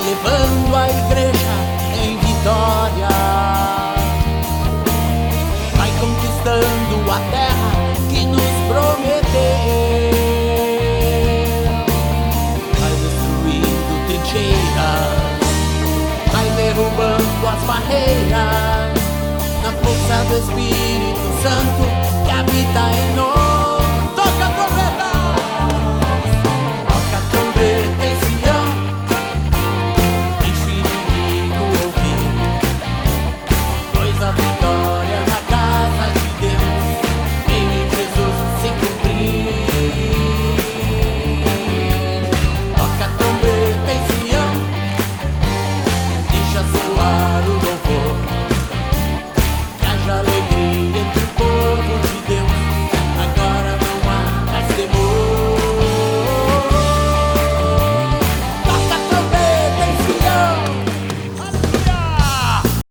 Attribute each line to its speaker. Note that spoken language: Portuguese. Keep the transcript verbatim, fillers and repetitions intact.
Speaker 1: levando a igreja em vitória, vai conquistando a terra que nos prometeu, vai destruindo trincheiras, vai derrubando as barreiras, na força do Espírito Santo que habita em nós.